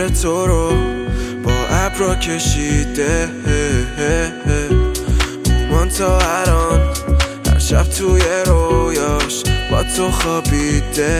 تصویر تو رو با ابرا کشیده، اومان تا الان هر شب توی رویاش با تو خوابیده.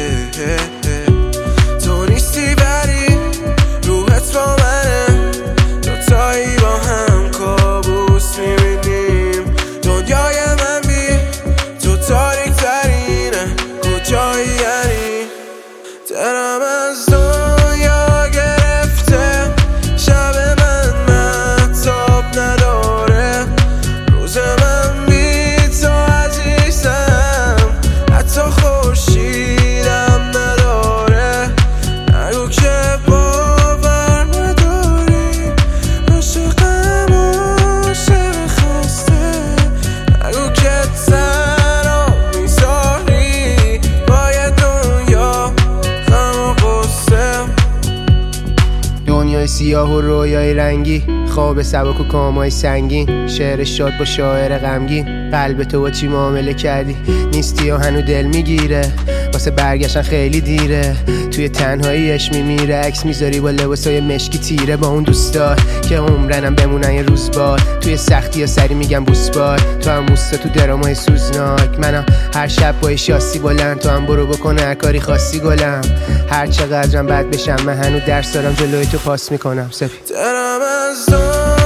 تو نیستی ولی روحت با منه، دوتایی با هم کابوس میبینیم. دنیای من بی تو تاریک ترینه، کجایی یعنی؟ دلم از دنیا گرفته، شب من مهتاب نداره، روز من بی تو عزیزم، حتی خورشیدم نداره. نگو که باور نداری، عاشقم عاشق خسته، نگو که تنها میذاری با دنیا غم و غصه. دنیای سیاه و رویای رنگی، خواب سبک و کامای سنگین، شعر شاد با شاعر غمگین. قلب تو با چی معامله کردی؟ نیستی و هنو دل میگیره، واسه برگشتن خیلی دیره. توی تنهاییش میمیره، عکس میذاری با لباسای مشکی تیره، با اون دوستار که عمرنم بمونن یه روز بار. توی سختی یا سری میگم بوسبار، تو هم موستا تو درامای سوزناک. منم هر شب با شاسی بلند، تو هم برو بکنه هر کاری خاصی گلم. هر چقدرم بد بشم من هنو درس دارم، جلوی تو پاس میکنم سفید. دلم از